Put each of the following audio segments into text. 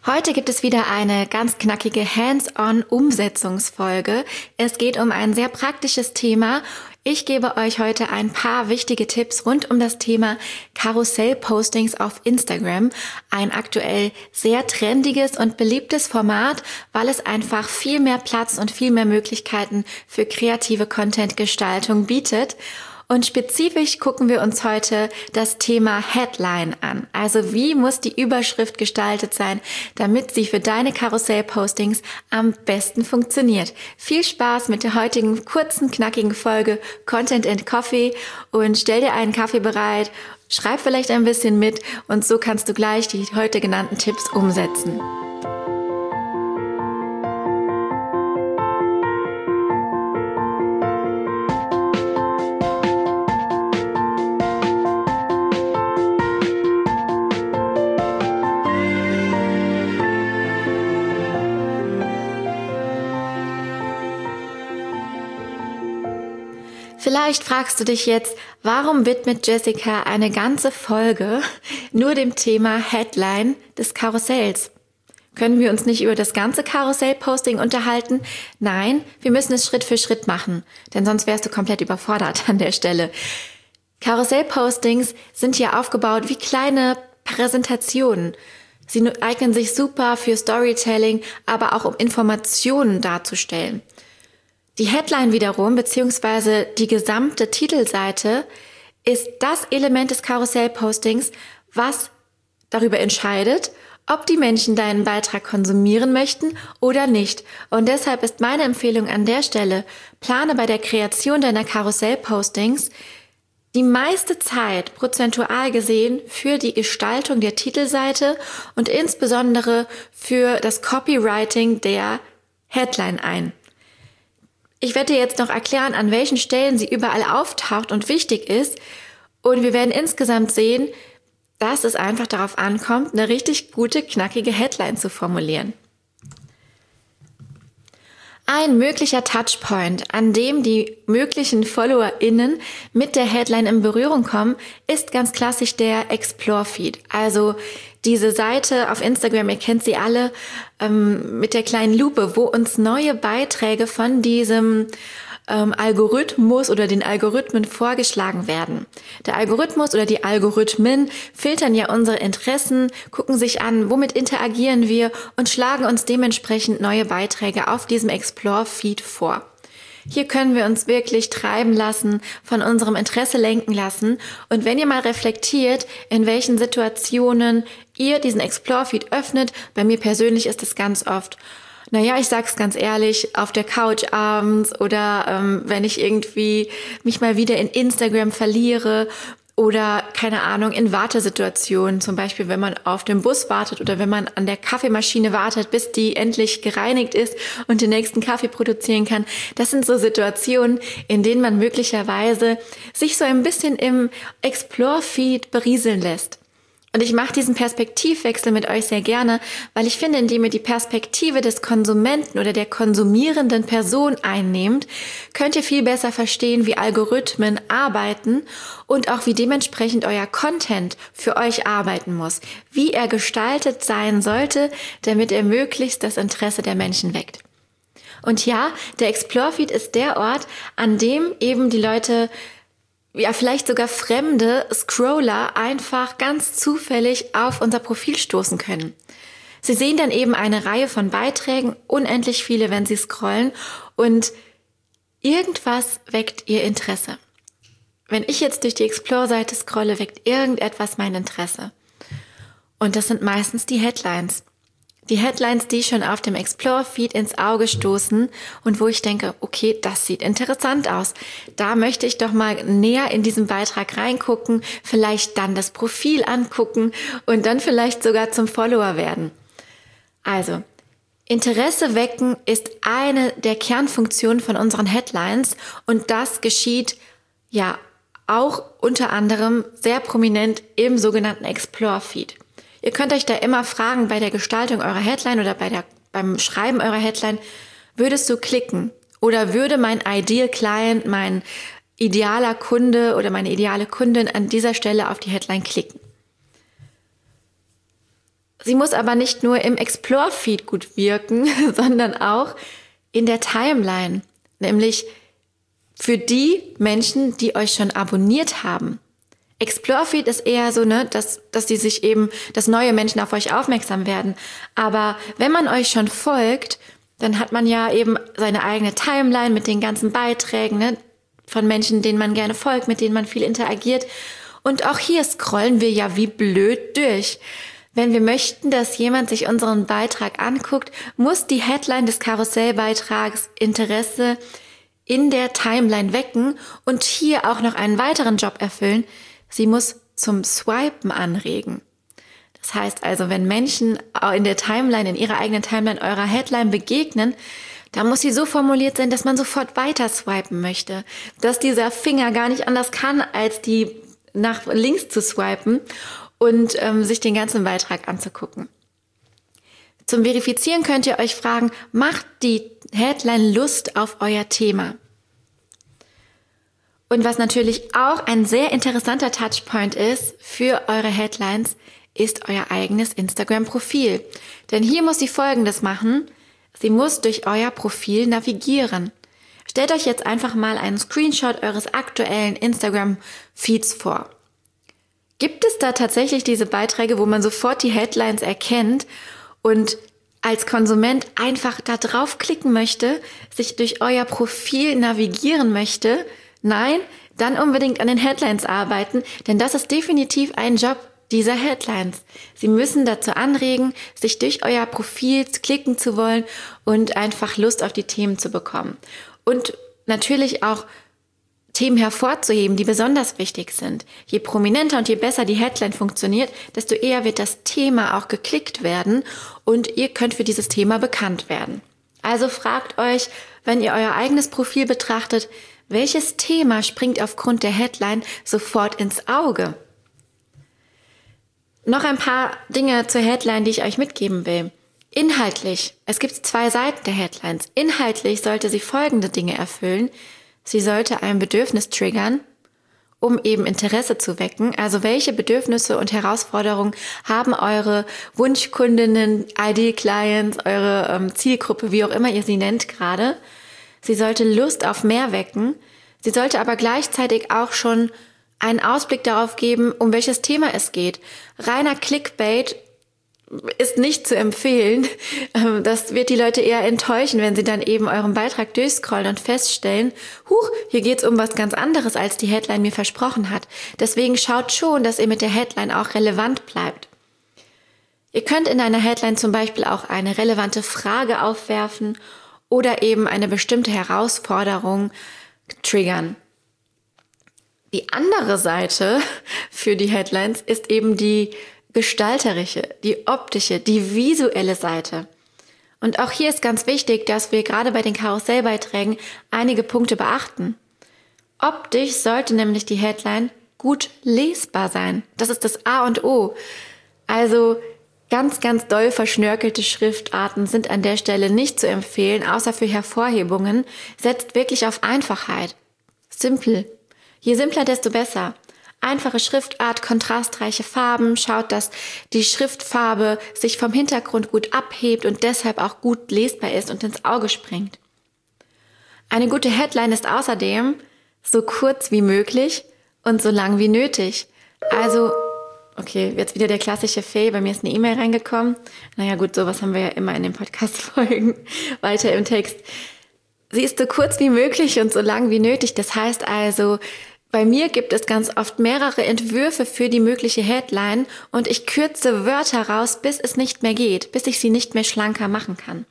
Heute gibt es wieder eine ganz knackige Hands-on-Umsetzungsfolge. Es geht um ein sehr praktisches Thema. Ich gebe euch heute ein paar wichtige Tipps rund um das Thema Karussell-Postings auf Instagram. Ein aktuell sehr trendiges und beliebtes Format, weil es einfach viel mehr Platz und viel mehr Möglichkeiten für kreative Content-Gestaltung bietet. Und spezifisch gucken wir uns heute das Thema Headline an. Also wie muss die Überschrift gestaltet sein, damit sie für deine Karussell-Postings am besten funktioniert. Viel Spaß mit der heutigen kurzen, knackigen Folge Content and Coffee und stell dir einen Kaffee bereit, schreib vielleicht ein bisschen mit und so kannst du gleich die heute genannten Tipps umsetzen. Vielleicht fragst du dich jetzt, warum widmet Jessica eine ganze Folge nur dem Thema Headline des Karussells? Können wir uns nicht über das ganze Karussell-Posting unterhalten? Nein, wir müssen es Schritt für Schritt machen, denn sonst wärst du komplett überfordert an der Stelle. Karussell-Postings sind ja aufgebaut wie kleine Präsentationen. Sie eignen sich super für Storytelling, aber auch um Informationen darzustellen. Die Headline wiederum, beziehungsweise die gesamte Titelseite, ist das Element des Karussell-Postings, was darüber entscheidet, ob die Menschen deinen Beitrag konsumieren möchten oder nicht. Und deshalb ist meine Empfehlung an der Stelle, plane bei der Kreation deiner Karussell-Postings die meiste Zeit prozentual gesehen für die Gestaltung der Titelseite und insbesondere für das Copywriting der Headline ein. Ich werde dir jetzt noch erklären, an welchen Stellen sie überall auftaucht und wichtig ist. Und wir werden insgesamt sehen, dass es einfach darauf ankommt, eine richtig gute, knackige Headline zu formulieren. Ein möglicher Touchpoint, an dem die möglichen FollowerInnen mit der Headline in Berührung kommen, ist ganz klassisch der Explore-Feed. Also diese Seite auf Instagram, ihr kennt sie alle, mit der kleinen Lupe, wo uns neue Beiträge von diesem Algorithmus oder den Algorithmen vorgeschlagen werden. Der Algorithmus oder die Algorithmen filtern ja unsere Interessen, gucken sich an, womit interagieren wir und schlagen uns dementsprechend neue Beiträge auf diesem Explore-Feed vor. Hier können wir uns wirklich treiben lassen, von unserem Interesse lenken lassen. Und wenn ihr mal reflektiert, in welchen Situationen ihr diesen Explore-Feed öffnet, bei mir persönlich ist es ganz oft, ich sag's ganz ehrlich, auf der Couch abends oder wenn ich irgendwie mich mal wieder in Instagram verliere oder, keine Ahnung, in Wartesituationen, zum Beispiel, wenn man auf dem Bus wartet oder wenn man an der Kaffeemaschine wartet, bis die endlich gereinigt ist und den nächsten Kaffee produzieren kann. Das sind so Situationen, in denen man möglicherweise sich so ein bisschen im Explore-Feed berieseln lässt. Und ich mache diesen Perspektivwechsel mit euch sehr gerne, weil ich finde, indem ihr die Perspektive des Konsumenten oder der konsumierenden Person einnehmt, könnt ihr viel besser verstehen, wie Algorithmen arbeiten und auch wie dementsprechend euer Content für euch arbeiten muss, wie er gestaltet sein sollte, damit er möglichst das Interesse der Menschen weckt. Und ja, der Explore-Feed ist der Ort, an dem eben die Leute, vielleicht sogar fremde Scroller einfach ganz zufällig auf unser Profil stoßen können. Sie sehen dann eben eine Reihe von Beiträgen, unendlich viele, wenn sie scrollen, und irgendwas weckt ihr Interesse. Wenn ich jetzt durch die Explore-Seite scrolle, weckt irgendetwas mein Interesse. Und das sind meistens die Headlines. Die Headlines, die schon auf dem Explore-Feed ins Auge stoßen und wo ich denke, okay, das sieht interessant aus. Da möchte ich doch mal näher in diesen Beitrag reingucken, vielleicht dann das Profil angucken und dann vielleicht sogar zum Follower werden. Also, Interesse wecken ist eine der Kernfunktionen von unseren Headlines und das geschieht ja auch unter anderem sehr prominent im sogenannten Explore-Feed. Ihr könnt euch da immer fragen, bei der Gestaltung eurer Headline oder beim Schreiben eurer Headline, würdest du klicken? Oder würde mein Ideal Client, mein idealer Kunde oder meine ideale Kundin an dieser Stelle auf die Headline klicken? Sie muss aber nicht nur im Explore-Feed gut wirken, sondern auch in der Timeline. Nämlich für die Menschen, die euch schon abonniert haben. Explore-Feed ist eher so, dass die sich eben, dass neue Menschen auf euch aufmerksam werden. Aber wenn man euch schon folgt, dann hat man ja eben seine eigene Timeline mit den ganzen Beiträgen, von Menschen, denen man gerne folgt, mit denen man viel interagiert. Und auch hier scrollen wir ja wie blöd durch. Wenn wir möchten, dass jemand sich unseren Beitrag anguckt, muss die Headline des Karussellbeitrags Interesse in der Timeline wecken und hier auch noch einen weiteren Job erfüllen. Sie muss zum Swipen anregen. Das heißt also, wenn Menschen in der Timeline, in ihrer eigenen Timeline eurer Headline begegnen, da muss sie so formuliert sein, dass man sofort weiter swipen möchte. Dass dieser Finger gar nicht anders kann, als die nach links zu swipen und sich den ganzen Beitrag anzugucken. Zum Verifizieren könnt ihr euch fragen, macht die Headline Lust auf euer Thema? Und was natürlich auch ein sehr interessanter Touchpoint ist für eure Headlines, ist euer eigenes Instagram-Profil. Denn hier muss sie Folgendes machen. Sie muss durch euer Profil navigieren. Stellt euch jetzt einfach mal einen Screenshot eures aktuellen Instagram-Feeds vor. Gibt es da tatsächlich diese Beiträge, wo man sofort die Headlines erkennt und als Konsument einfach da draufklicken möchte, sich durch euer Profil navigieren möchte? Nein, dann unbedingt an den Headlines arbeiten, denn das ist definitiv ein Job dieser Headlines. Sie müssen dazu anregen, sich durch euer Profil klicken zu wollen und einfach Lust auf die Themen zu bekommen. Und natürlich auch Themen hervorzuheben, die besonders wichtig sind. Je prominenter und je besser die Headline funktioniert, desto eher wird das Thema auch geklickt werden und ihr könnt für dieses Thema bekannt werden. Also fragt euch, wenn ihr euer eigenes Profil betrachtet, welches Thema springt aufgrund der Headline sofort ins Auge? Noch ein paar Dinge zur Headline, die ich euch mitgeben will. Inhaltlich. Es gibt 2 Seiten der Headlines. Inhaltlich sollte sie folgende Dinge erfüllen. Sie sollte ein Bedürfnis triggern, um eben Interesse zu wecken. Also welche Bedürfnisse und Herausforderungen haben eure Wunschkundinnen, Ideal-Clients, eure Zielgruppe, wie auch immer ihr sie nennt gerade. Sie sollte Lust auf mehr wecken. Sie sollte aber gleichzeitig auch schon einen Ausblick darauf geben, um welches Thema es geht. Reiner Clickbait ist nicht zu empfehlen. Das wird die Leute eher enttäuschen, wenn sie dann eben euren Beitrag durchscrollen und feststellen, hier geht's um was ganz anderes, als die Headline mir versprochen hat. Deswegen schaut schon, dass ihr mit der Headline auch relevant bleibt. Ihr könnt in einer Headline zum Beispiel auch eine relevante Frage aufwerfen oder eben eine bestimmte Herausforderung triggern. Die andere Seite für die Headlines ist eben die gestalterische, die optische, die visuelle Seite. Und auch hier ist ganz wichtig, dass wir gerade bei den Karussellbeiträgen einige Punkte beachten. Optisch sollte nämlich die Headline gut lesbar sein. Das ist das A und O. Also ganz, ganz doll verschnörkelte Schriftarten sind an der Stelle nicht zu empfehlen, außer für Hervorhebungen. Setzt wirklich auf Einfachheit. Simpel. Je simpler, desto besser. Einfache Schriftart, kontrastreiche Farben, schaut, dass die Schriftfarbe sich vom Hintergrund gut abhebt und deshalb auch gut lesbar ist und ins Auge springt. Eine gute Headline ist außerdem so kurz wie möglich und so lang wie nötig. Also, okay, jetzt wieder der klassische Fail, bei mir ist eine E-Mail reingekommen. Naja gut, sowas haben wir ja immer in den Podcast-Folgen. Weiter im Text. Sie ist so kurz wie möglich und so lang wie nötig. Das heißt also, bei mir gibt es ganz oft mehrere Entwürfe für die mögliche Headline und ich kürze Wörter raus, bis es nicht mehr geht, bis ich sie nicht mehr schlanker machen kann.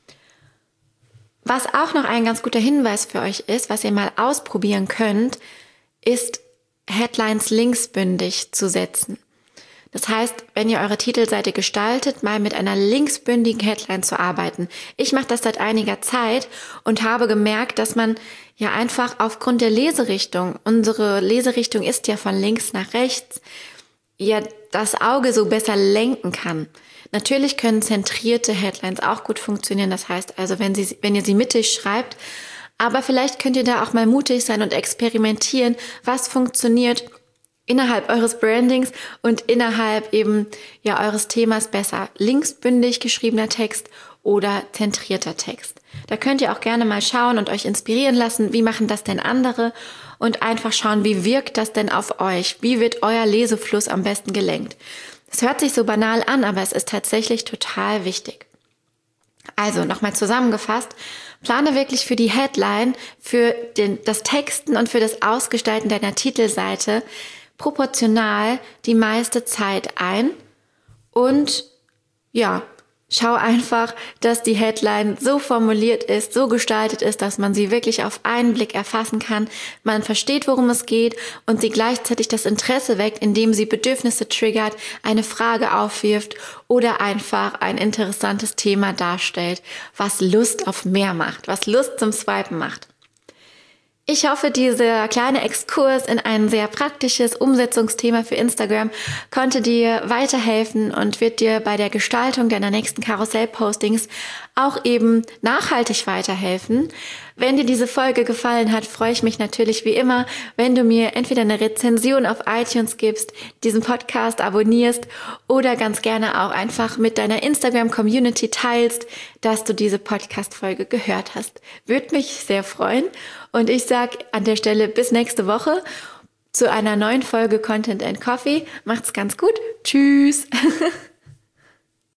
Was auch noch ein ganz guter Hinweis für euch ist, was ihr mal ausprobieren könnt, ist Headlines linksbündig zu setzen. Das heißt, wenn ihr eure Titelseite gestaltet, mal mit einer linksbündigen Headline zu arbeiten. Ich mache das seit einiger Zeit und habe gemerkt, dass man ja einfach aufgrund der Leserichtung, unsere Leserichtung ist ja von links nach rechts, ja das Auge so besser lenken kann. Natürlich können zentrierte Headlines auch gut funktionieren. Das heißt also, wenn ihr sie mittig schreibt, aber vielleicht könnt ihr da auch mal mutig sein und experimentieren, was funktioniert, innerhalb eures Brandings und innerhalb eben eures Themas besser linksbündig geschriebener Text oder zentrierter Text. Da könnt ihr auch gerne mal schauen und euch inspirieren lassen, wie machen das denn andere und einfach schauen, wie wirkt das denn auf euch? Wie wird euer Lesefluss am besten gelenkt? Es hört sich so banal an, aber es ist tatsächlich total wichtig. Also nochmal zusammengefasst, plane wirklich für die Headline, für das Texten und für das Ausgestalten deiner Titelseite proportional die meiste Zeit ein und schau einfach, dass die Headline so formuliert ist, so gestaltet ist, dass man sie wirklich auf einen Blick erfassen kann, man versteht, worum es geht und sie gleichzeitig das Interesse weckt, indem sie Bedürfnisse triggert, eine Frage aufwirft oder einfach ein interessantes Thema darstellt, was Lust auf mehr macht, was Lust zum Swipen macht. Ich hoffe, dieser kleine Exkurs in ein sehr praktisches Umsetzungsthema für Instagram konnte dir weiterhelfen und wird dir bei der Gestaltung deiner nächsten Karussell-Postings auch eben nachhaltig weiterhelfen. Wenn dir diese Folge gefallen hat, freue ich mich natürlich wie immer, wenn du mir entweder eine Rezension auf iTunes gibst, diesen Podcast abonnierst oder ganz gerne auch einfach mit deiner Instagram-Community teilst, dass du diese Podcast-Folge gehört hast. Würde mich sehr freuen und ich sage an der Stelle bis nächste Woche zu einer neuen Folge Content and Coffee. Macht's ganz gut. Tschüss.